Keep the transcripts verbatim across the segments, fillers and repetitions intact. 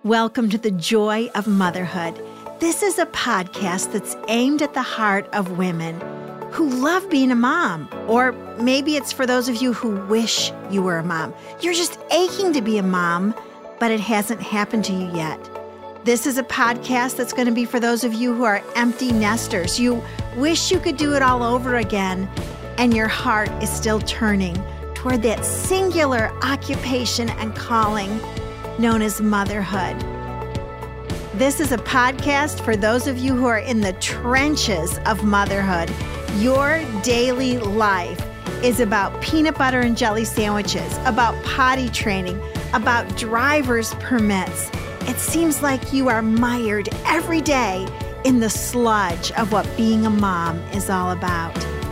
Welcome to the Joy of Motherhood. This is a podcast that's aimed at the heart of women who love being a mom, or maybe it's for those of you who wish you were a mom. You're just aching to be a mom, but it hasn't happened to you yet. This is a podcast that's going to be for those of you who are empty nesters. You wish you could do it all over again, and your heart is still turning toward that singular occupation and calling known as motherhood. This is a podcast for those of you who are in the trenches of motherhood. Your daily life is about peanut butter and jelly sandwiches, about potty training, about driver's permits. It seems like you are mired every day in the sludge of what being a mom is all about.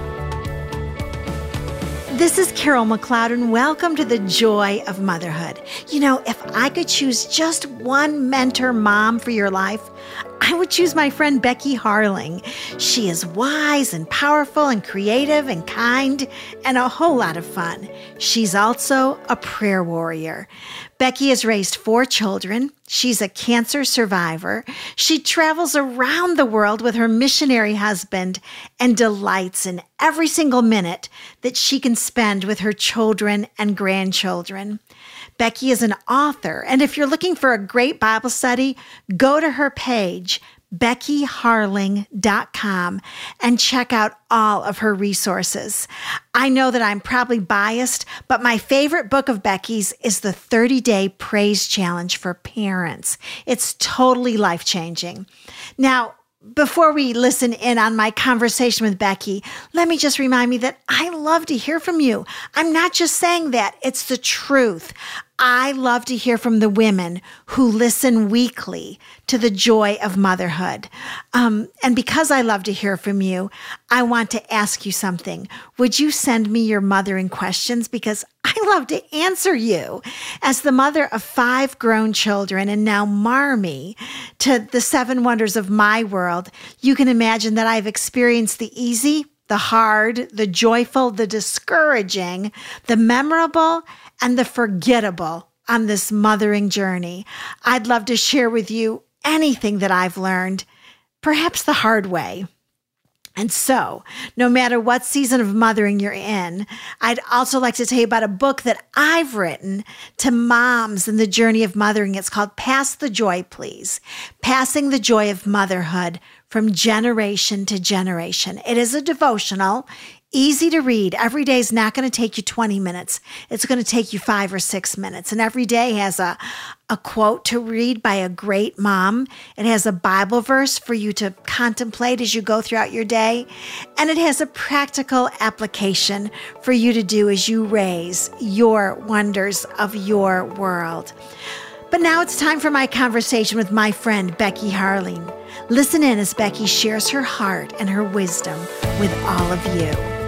This is Carol McLeod, and welcome to the Joy of Motherhood. You know, if I could choose just one mentor mom for your life, I would choose my friend Becky Harling. She is wise and powerful and creative and kind and a whole lot of fun. She's also a prayer warrior. Becky has raised four children. She's a cancer survivor. She travels around the world with her missionary husband and delights in every single minute that she can spend with her children and grandchildren. Becky is an author, and if you're looking for a great Bible study, go to her page, becky harling dot com, and check out all of her resources. I know that I'm probably biased, but my favorite book of Becky's is the thirty-day Praise Challenge for Parents. It's totally life-changing. Now, before we listen in on my conversation with Becky, let me just remind me that I love to hear from you. I'm not just saying that, it's the truth. I love to hear from the women who listen weekly to the Joy of Motherhood. Um, and because I love to hear from you, I want to ask you something. Would you send me your mothering questions? Because I love to answer you. As the mother of five grown children and now Marmy to the seven wonders of my world, you can imagine that I've experienced the easy, the hard, the joyful, the discouraging, the memorable, and the forgettable on this mothering journey. I'd love to share with you anything that I've learned, perhaps the hard way. And so, no matter what season of mothering you're in, I'd also like to tell you about a book that I've written to moms in the journey of mothering. It's called Pass the Joy, Please. Passing the Joy of Motherhood from Generation to Generation. It is a devotional, easy to read. Every day is not going to take you twenty minutes. It's going to take you five or six minutes. And every day has a, a quote to read by a great mom. It has a Bible verse for you to contemplate as you go throughout your day. And it has a practical application for you to do as you raise your wonders of your world. But now it's time for my conversation with my friend, Becky Harling. Listen in as Becky shares her heart and her wisdom with all of you.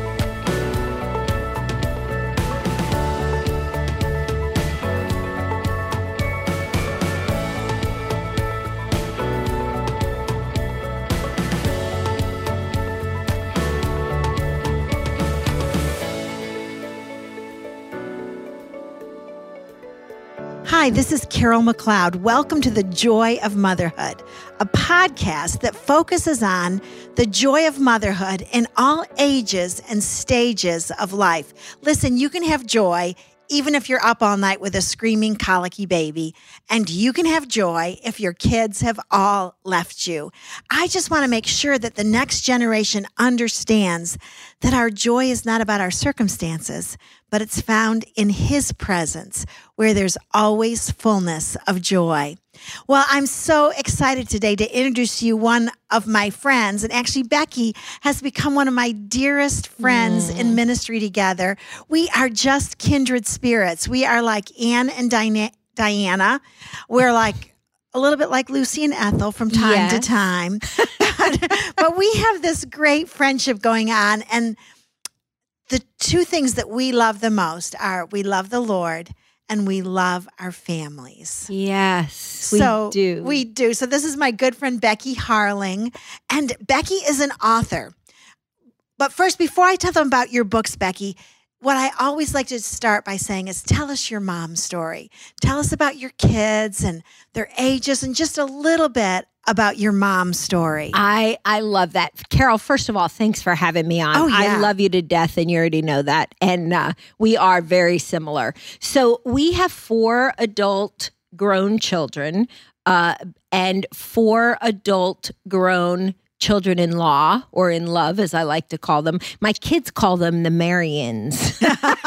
Hi, this is Carol McLeod. Welcome to the Joy of Motherhood, a podcast that focuses on the joy of motherhood in all ages and stages of life. Listen, you can have joy even if you're up all night with a screaming, colicky baby, and you can have joy if your kids have all left you. I just want to make sure that the next generation understands that our joy is not about our circumstances, but it's found in His presence, where there's always fullness of joy. Well, I'm so excited today to introduce you one of my friends, and actually Becky has become one of my dearest friends mm. in ministry together. We are just kindred spirits. We are like Anne and Diana. Diana. We're like a little bit like Lucy and Ethel from time yes. to time, but, but we have this great friendship going on, and the two things that we love the most are we love the Lord and we love our families. Yes, so we do. We do. So this is my good friend, Becky Harling. And Becky is an author. But first, before I tell them about your books, Becky, what I always like to start by saying is tell us your mom story. Tell us about your kids and their ages and just a little bit about your mom's story. I, I love that. Carol, first of all, thanks for having me on. Oh, yeah. I love you to death, and you already know that. And uh, we are very similar. So we have four adult grown children uh, and four adult grown children-in-law, or in love, as I like to call them. My kids call them the Marians.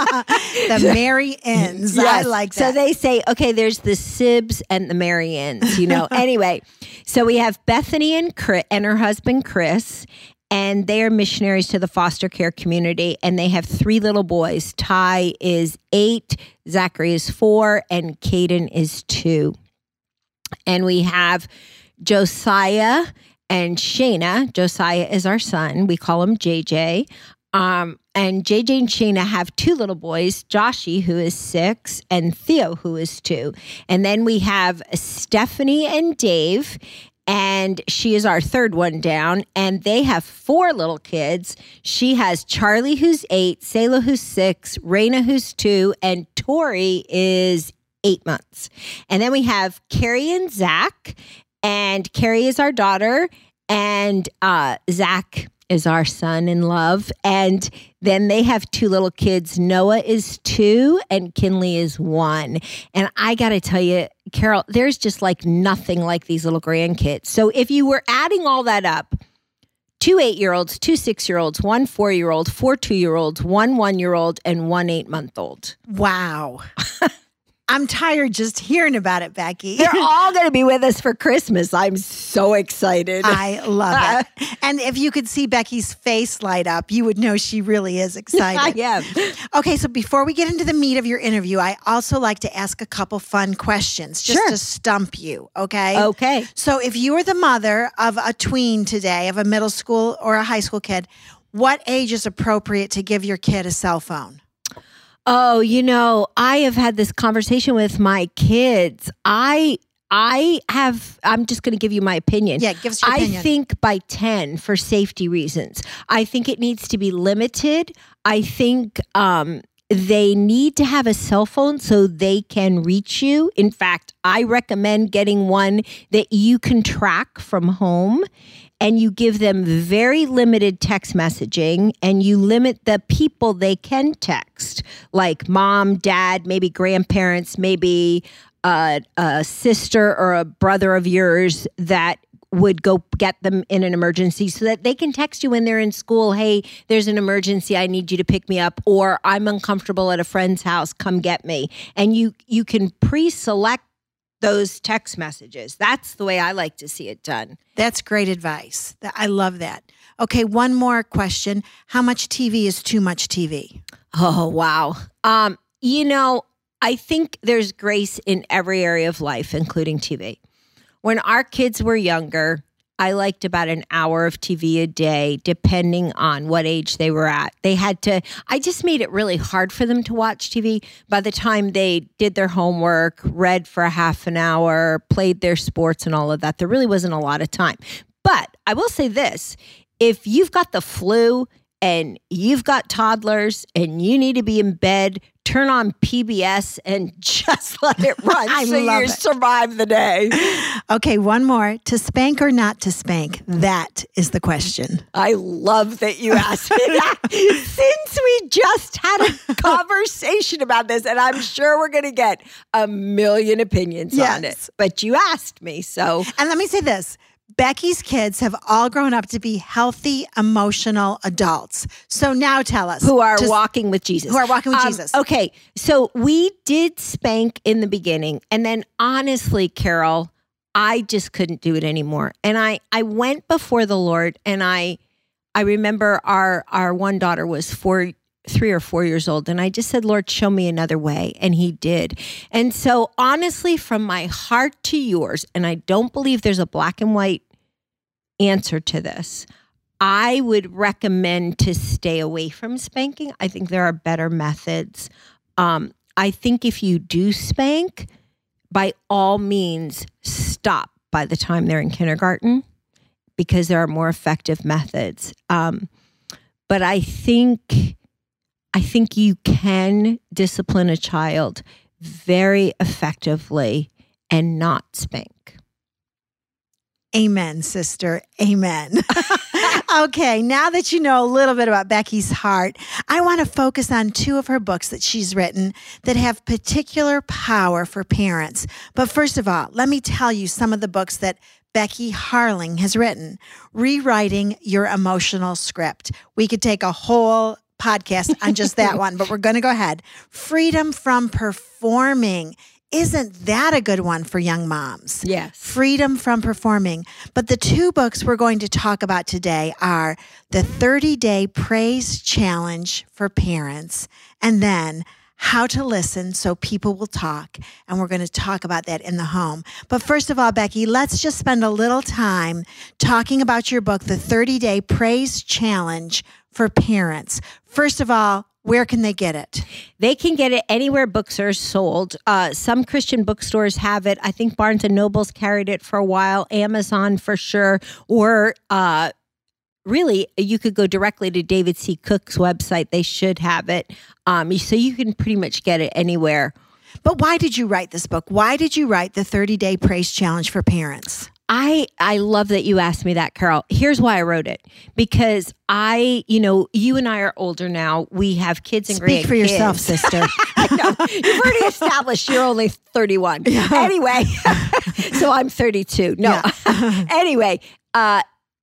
The Marians. Yes. I like that. So they say, okay, there's the Sibs and the Marians, you know. Anyway, so we have Bethany and Chris, and her husband, Chris, and they are missionaries to the foster care community, and they have three little boys. Ty is eight, Zachary is four, and Caden is two. And we have Josiah and Shayna. Josiah is our son. We call him J J. Um, and J J and Shayna have two little boys, Joshie, who is six, and Theo, who is two. And then we have Stephanie and Dave, and she is our third one down. And they have four little kids. She has Charlie, who's eight, Selah, who's six, Raina, who's two, and Tori is eight months. And then we have Carrie and Zach. And Carrie is our daughter, and uh, Zach is our son in love. And then they have two little kids. Noah is two, and Kinley is one. And I got to tell you, Carol, there's just like nothing like these little grandkids. So if you were adding all that up, two eight-year-olds, two six-year-olds, one four-year-old, four two-year-olds, one one-year-old, and one eight-month-old. Wow. I'm tired just hearing about it, Becky. They're all going to be with us for Christmas. I'm so excited. I love it. And if you could see Becky's face light up, you would know she really is excited. I am. Okay, so before we get into the meat of your interview, I also like to ask a couple fun questions just Sure. to stump you, okay? Okay. So if you were the mother of a tween today, of a middle school or a high school kid, what age is appropriate to give your kid a cell phone? Oh, you know, I have had this conversation with my kids. I I have, I'm just going to give you my opinion. Yeah, give us your opinion. I think by ten, for safety reasons. I think it needs to be limited. I think um, they need to have a cell phone so they can reach you. In fact, I recommend getting one that you can track from home. And you give them very limited text messaging, and you limit the people they can text, like mom, dad, maybe grandparents, maybe a, a sister or a brother of yours that would go get them in an emergency, so that they can text you when they're in school. Hey, there's an emergency. I need you to pick me up, or I'm uncomfortable at a friend's house. Come get me. And you you can pre-select those text messages. That's the way I like to see it done. That's great advice. Th- I love that. Okay, one more question. How much T V is too much T V? Oh, wow. Um, you know, I think there's grace in every area of life, including T V. When our kids were younger, I liked about an hour of T V a day, depending on what age they were at. They had to, I just made it really hard for them to watch T V. By the time they did their homework, read for a half an hour, played their sports and all of that, there really wasn't a lot of time. But I will say this, if you've got the flu and you've got toddlers and you need to be in bed, turn on P B S and just let it run I so love you it. survive the day. Okay, one more. To spank or not to spank? That is the question. I love that you asked me that. Since we just had a conversation about this, and I'm sure we're going to get a million opinions Yes. on it. But you asked me, so. And let me say this. Becky's kids have all grown up to be healthy, emotional adults. So now tell us. Who are to- walking with Jesus. Who are walking with Um, Jesus. Okay, so we did spank in the beginning. And then honestly, Carol, I just couldn't do it anymore. And I, I went before the Lord, and I I remember our, our one daughter was four three or four years old. And I just said, Lord, show me another way. And he did. And so honestly, from my heart to yours, and I don't believe there's a black and white answer to this, I would recommend to stay away from spanking. I think there are better methods. Um, I think if you do spank, by all means, stop by the time they're in kindergarten, because there are more effective methods. Um, but I think I think you can discipline a child very effectively and not spank. Amen, sister. Amen. Okay, now that you know a little bit about Becky's heart, I want to focus on two of her books that she's written that have particular power for parents. But first of all, let me tell you some of the books that Becky Harling has written. Rewriting Your Emotional Script. We could take a whole podcast on just that one, but we're going to go ahead. Freedom from Performing. Isn't that a good one for young moms? Yes. Freedom from Performing. But the two books we're going to talk about today are the thirty-day Praise Challenge for Parents, and then How to Listen So People Will Talk. And we're going to talk about that in the home. But first of all, Becky, let's just spend a little time talking about your book, the thirty-day Praise Challenge for Parents. First of all, where can they get it? They can get it anywhere books are sold. Uh, some Christian bookstores have it. I think Barnes and Noble's carried it for a while. Amazon for sure. Or uh, really, you could go directly to David C. Cook's website. They should have it. Um, so you can pretty much get it anywhere. But why did you write this book? Why did you write the thirty-day Praise Challenge for Parents? I, I love that you asked me that, Carol. Here's why I wrote it. Because I, you know, you and I are older now. We have kids and grandkids. Speak for yourself, sister. I know. You've already established you're only thirty-one. Yeah. Anyway, so I'm thirty-two. No. Yeah. Anyway, uh,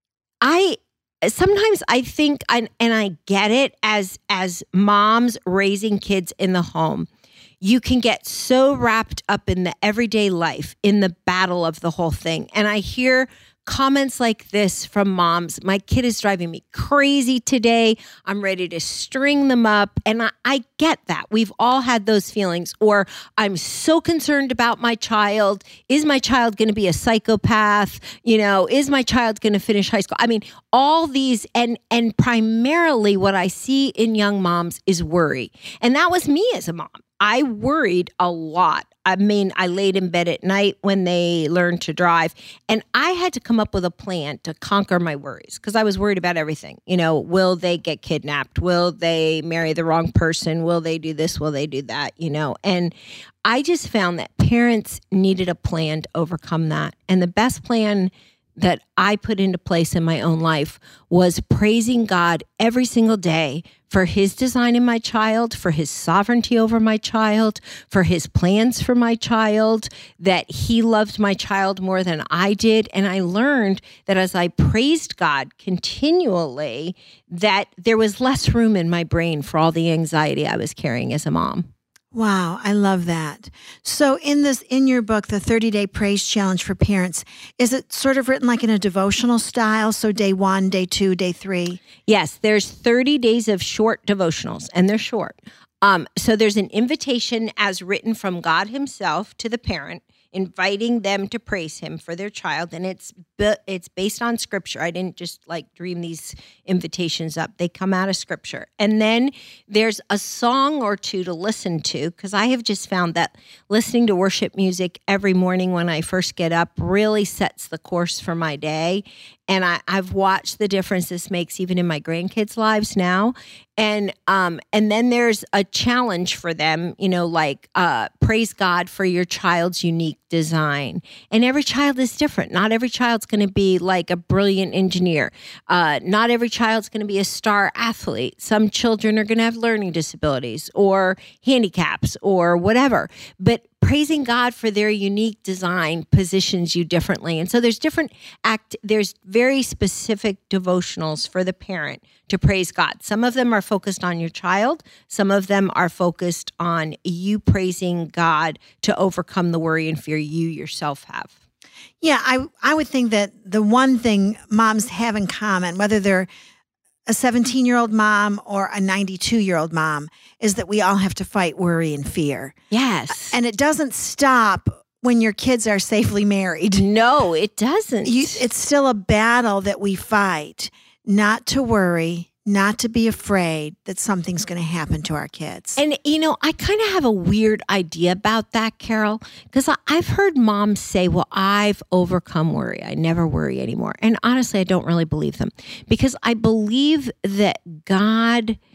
I sometimes I think, and, and I get it, as as moms raising kids in the home, you can get so wrapped up in the everyday life, in the battle of the whole thing. And I hear comments like this from moms. My kid is driving me crazy today. I'm ready to string them up. And I, I get that. We've all had those feelings. Or I'm so concerned about my child. Is my child going to be a psychopath? You know, is my child going to finish high school? I mean, all these, and and primarily what I see in young moms is worry. And that was me as a mom. I worried a lot. I mean, I laid in bed at night when they learned to drive, and I had to come up with a plan to conquer my worries because I was worried about everything. You know, will they get kidnapped? Will they marry the wrong person? Will they do this? Will they do that? You know, and I just found that parents needed a plan to overcome that. And the best plan that I put into place in my own life was praising God every single day for his design in my child, for his sovereignty over my child, for his plans for my child, that he loved my child more than I did. And I learned that as I praised God continually, that there was less room in my brain for all the anxiety I was carrying as a mom. Wow, I love that. So in this, in your book, the thirty-day Praise Challenge for Parents, is it sort of written like in a devotional style? So day one, day two, day three? Yes, there's thirty days of short devotionals, and they're short. Um, so there's an invitation as written from God himself to the parent, inviting them to praise him for their child. And it's it's based on scripture. I didn't just like dream these invitations up. They come out of scripture. And then there's a song or two to listen to, because I have just found that listening to worship music every morning when I first get up really sets the course for my day. And I, I've watched the difference this makes even in my grandkids' lives now. And um, and then there's a challenge for them, you know, like uh, praise God for your child's unique design. And every child is different. Not every child's going to be like a brilliant engineer. Uh, not every child's going to be a star athlete. Some children are going to have learning disabilities or handicaps or whatever. But praising God for their unique design positions you differently. And so there's different act, there's very specific devotionals for the parent to praise God. Some of them are focused on your child. Some of them are focused on you praising God to overcome the worry and fear you yourself have. Yeah, I, I would think that the one thing moms have in common, whether they're a seventeen-year-old mom or a ninety-two-year-old mom, is that we all have to fight worry and fear. Yes. And it doesn't stop when your kids are safely married. No, it doesn't. You, it's still a battle that we fight, not to worry, not to be afraid that something's going to happen to our kids. And, you know, I kind of have a weird idea about that, Carol, because I've heard moms say, well, I've overcome worry. I never worry anymore. And honestly, I don't really believe them, because I believe that God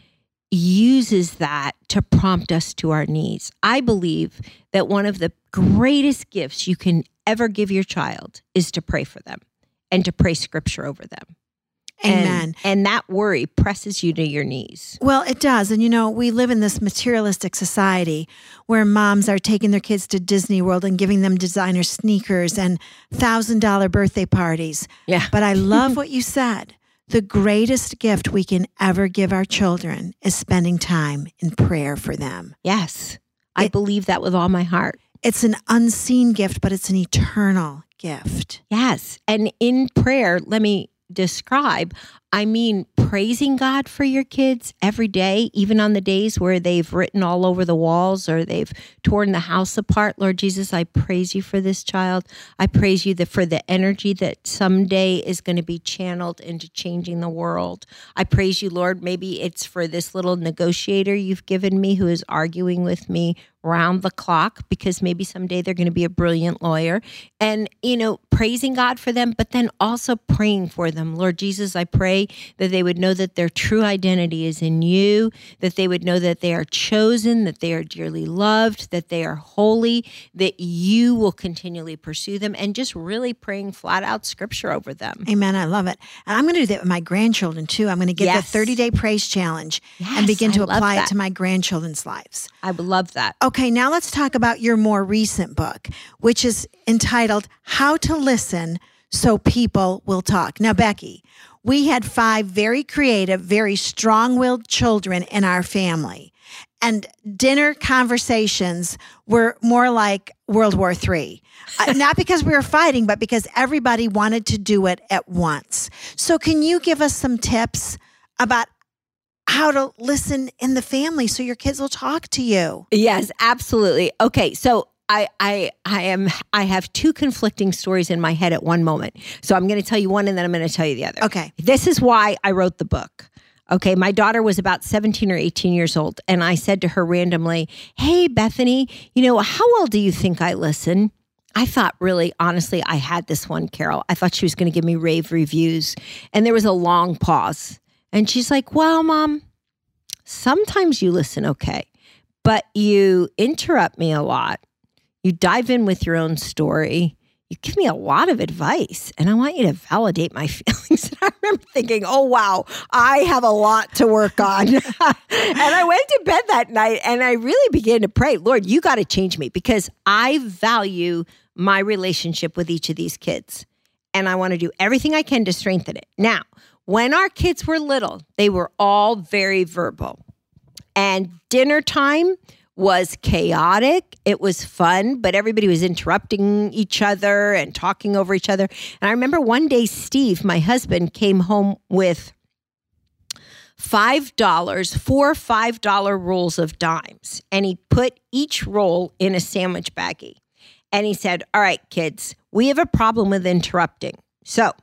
uses that to prompt us to our knees. I believe that one of the greatest gifts you can ever give your child is to pray for them and to pray scripture over them. Amen. And, and that worry presses you to your knees. Well, it does. And you know, we live in this materialistic society where moms are taking their kids to Disney World and giving them designer sneakers and one thousand dollars birthday parties. Yeah. But I love what you said. The greatest gift we can ever give our children is spending time in prayer for them. Yes. I It- believe that with all my heart. It's an unseen gift, but it's an eternal gift. Yes. And in prayer, let me describe, I mean, praising God for your kids every day, even on the days where they've written all over the walls or they've torn the house apart. Lord Jesus, I praise you for this child. I praise you that for the energy that someday is going to be channeled into changing the world. I praise you, Lord. Maybe it's for this little negotiator you've given me who is arguing with me round the clock, because maybe someday they're going to be a brilliant lawyer. And, you know, praising God for them, but then also praying for them. Lord Jesus, I pray that they would know that their true identity is in you, that they would know that they are chosen, that they are dearly loved, that they are holy, that you will continually pursue them, and just really praying flat out scripture over them. Amen. I love it. And I'm going to do that with my grandchildren too. I'm going to get Yes. the thirty-day praise challenge Yes, and begin I to love apply that. it to my grandchildren's lives. I would love that. Okay, now let's talk about your more recent book, which is entitled How to Listen So People Will Talk. Now, Becky, we had five very creative, very strong-willed children in our family. And dinner conversations were more like World War Three. Uh, not because we were fighting, but because everybody wanted to do it at once. So can you give us some tips about how to listen in the family so your kids will talk to you? Yes, absolutely. Okay, so I I I am I have two conflicting stories in my head at one moment. So I'm going to tell you one and then I'm going to tell you the other. Okay. This is why I wrote the book. Okay, my daughter was about seventeen or eighteen years old, and I said to her randomly, "Hey, Bethany, you know, how well do you think I listen?" I thought really, honestly, I had this one, Carol. I thought she was going to give me rave reviews. And there was a long pause. And she's like, "Well, Mom, sometimes you listen okay, but you interrupt me a lot. You dive in with your own story. You give me a lot of advice, and I want you to validate my feelings." And I remember thinking, oh, wow, I have a lot to work on. And I went to bed that night, and I really began to pray, Lord, you got to change me, because I value my relationship with each of these kids, and I want to do everything I can to strengthen it. Now, when our kids were little, they were all very verbal, and dinner time was chaotic. It was fun, but everybody was interrupting each other and talking over each other. And I remember one day, Steve, my husband, came home with five dollars, four five dollar rolls of dimes. And he put each roll in a sandwich baggie. And he said, all right, kids, we have a problem with interrupting. So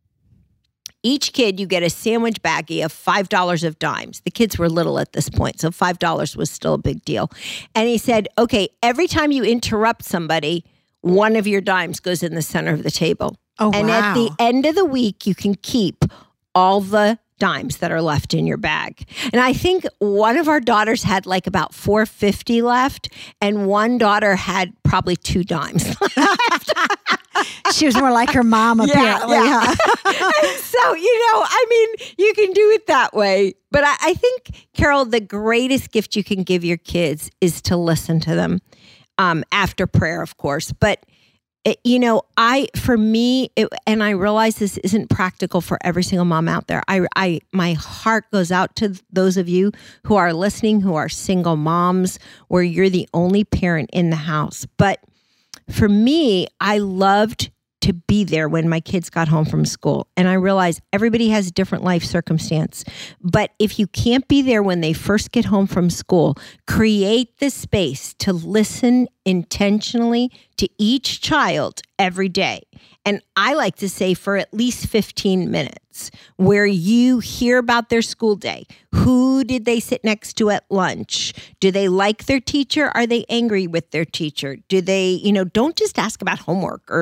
each kid, you get a sandwich baggie of five dollars of dimes. The kids were little at this point, so five dollars was still a big deal. And he said, okay, every time you interrupt somebody, one of your dimes goes in the center of the table. Oh, and wow. at the end of the week, you can keep all the dimes that are left in your bag. And I think one of our daughters had like about four fifty left, and one daughter had probably two dimes left. She was more like her mom, apparently. Yeah, Huh? And so, you know, I mean, you can do it that way. But I, I think, Carol, the greatest gift you can give your kids is to listen to them, um, after prayer, of course. But, it, you know, I, for me, it, and I realize this isn't practical for every single mom out there. I, I, my heart goes out to those of you who are listening, who are single moms, where you're the only parent in the house. But for me, I loved to be there when my kids got home from school. And I realized everybody has a different life circumstance. But if you can't be there when they first get home from school, create the space to listen intentionally to each child every day. And I like to say for at least fifteen minutes, where you hear about their school day. Who did they sit next to at lunch? Do they like their teacher? Are they angry with their teacher? Do they, you know, don't just ask about homework or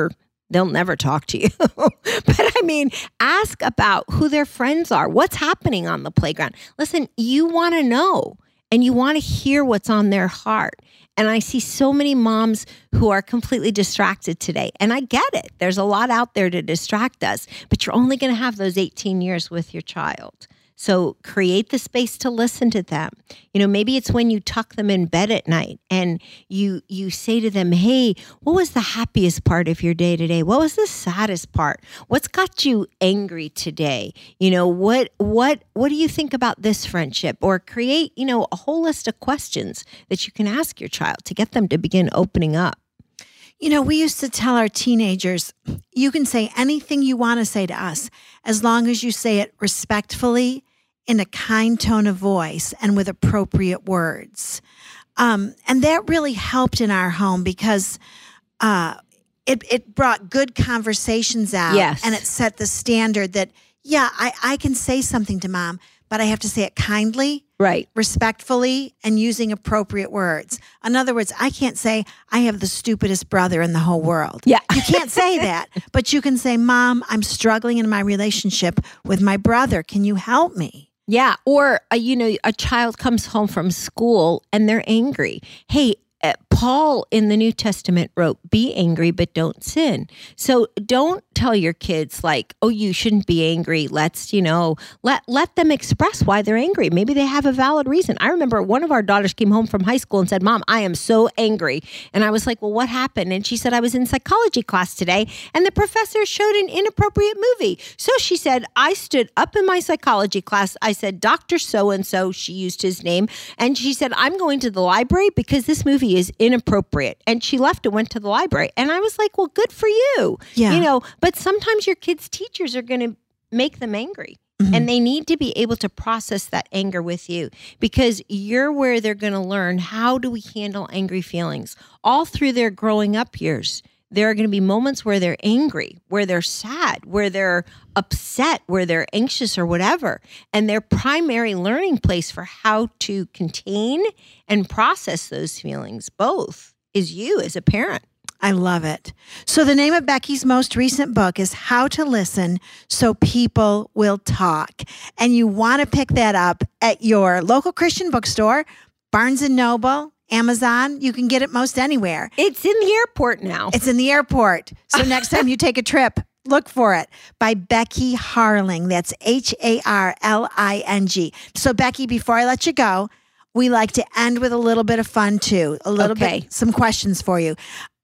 they'll never talk to you. But I mean, ask about who their friends are, what's happening on the playground. Listen, you want to know and you want to hear what's on their heart. And I see so many moms who are completely distracted today. And I get it. There's a lot out there to distract us, but you're only going to have those eighteen years with your child. So create the space to listen to them. You know, maybe it's when you tuck them in bed at night and you you say to them, hey, what was the happiest part of your day today? What was the saddest part? What's got you angry today? You know, what what what do you think about this friendship? Or create, you know, a whole list of questions that you can ask your child to get them to begin opening up. You know, we used to tell our teenagers, you can say anything you want to say to us as long as you say it respectfully, in a kind tone of voice, and with appropriate words. Um, and that really helped in our home because uh, it, it brought good conversations out. Yes. And it set the standard that, yeah, I, I can say something to mom, but I have to say it kindly, right, respectfully, and using appropriate words. In other words, I can't say I have the stupidest brother in the whole world. Yeah. You can't say that, but you can say, Mom, I'm struggling in my relationship with my brother. Can you help me? Yeah. Or, uh, you know, a child comes home from school and they're angry. Hey, uh, Paul in the New Testament wrote, be angry, but don't sin. So don't tell your kids like, oh, you shouldn't be angry. Let's, you know, let, let them express why they're angry. Maybe they have a valid reason. I remember one of our daughters came home from high school and said, Mom, I am so angry. And I was like, well, what happened? And she said, I was in psychology class today and the professor showed an inappropriate movie. So she said, I stood up in my psychology class. I said, Doctor So-and-so, she used his name. And she said, I'm going to the library because this movie is inappropriate. And she left and went to the library. And I was like, well, good for you. Yeah. You know, but sometimes your kids' teachers are going to make them angry. Mm-hmm. And they need to be able to process that anger with you because you're where they're going to learn how do we handle angry feelings. All through their growing up years, there are going to be moments where they're angry, where they're sad, where they're upset, where they're anxious or whatever. And their primary learning place for how to contain and process those feelings, both, is you as a parent. I love it. So the name of Becky's most recent book is How to Listen So People Will Talk. And you want to pick that up at your local Christian bookstore, Barnes and Noble, Amazon. You can get it most anywhere. It's in the airport now. It's in the airport. So next time you take a trip, look for it. By Becky Harling. That's H A R L I N G. So Becky, before I let you go, we like to end with a little bit of fun too. A little Okay. bit, some questions for you.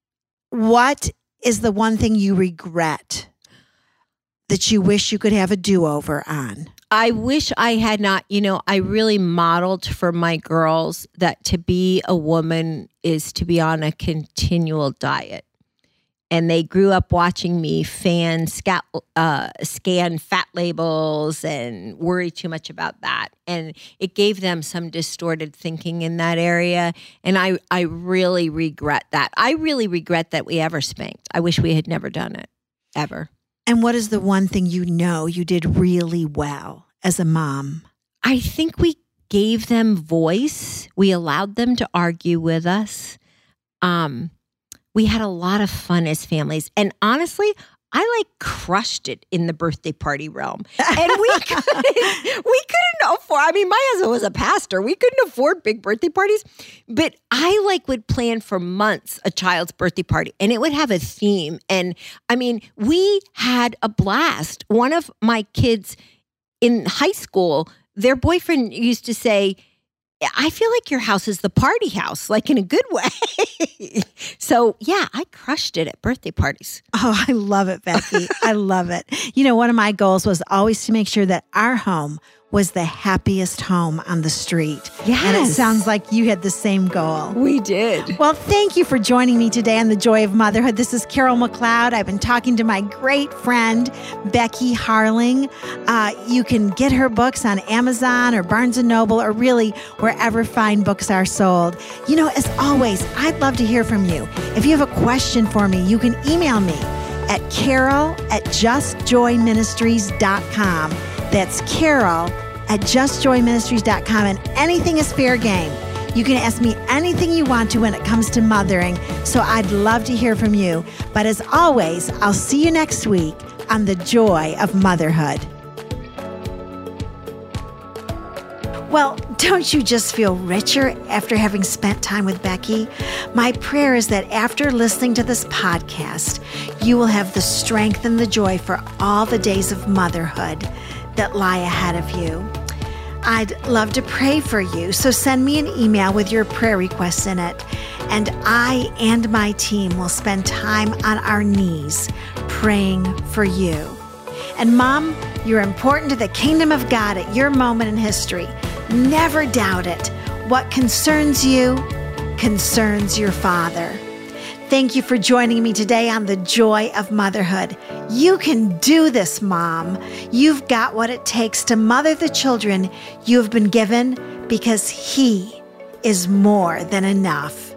What is the one thing you regret that you wish you could have a do-over on? I wish I had not, you know, I really modeled for my girls that to be a woman is to be on a continual diet. And they grew up watching me fan, scat, uh, scan fat labels and worry too much about that. And it gave them some distorted thinking in that area. And I, I really regret that. I really regret that we ever spanked. I wish we had never done it, ever. And what is the one thing you know you did really well as a mom? I think we gave them voice. We allowed them to argue with us. Um, we had a lot of fun as families. And honestly, I like crushed it in the birthday party realm. And we couldn't, we couldn't afford, I mean, my husband was a pastor. We couldn't afford big birthday parties. But I like would plan for months a child's birthday party and it would have a theme. And I mean, we had a blast. One of my kids in high school, their boyfriend used to say, I feel like your house is the party house, like in a good way. So yeah, I crushed it at birthday parties. Oh, I love it, Becky. I love it. You know, one of my goals was always to make sure that our home was the happiest home on the street. Yes. And it sounds like you had the same goal. We did. Well, thank you for joining me today on The Joy of Motherhood. This is Carol McLeod. I've been talking to my great friend, Becky Harling. Uh, you can get her books on Amazon or Barnes and Noble or really wherever fine books are sold. You know, as always, I'd love to hear from you. If you have a question for me, you can email me at carol at just joy ministries dot com. That's Carol at just joy ministries dot com, and anything is fair game. You can ask me anything you want to when it comes to mothering, so I'd love to hear from you. But as always, I'll see you next week on The Joy of Motherhood. Well, don't you just feel richer after having spent time with Becky? My prayer is that after listening to this podcast, you will have the strength and the joy for all the days of motherhood that lie ahead of you. I'd love to pray for you, so send me an email with your prayer requests in it, and I and my team will spend time on our knees praying for you. And Mom, you're important to the kingdom of God at your moment in history. Never doubt it. What concerns you concerns your Father. Thank you for joining me today on The Joy of Motherhood. You can do this, Mom. You've got what it takes to mother the children you have been given, because He is more than enough.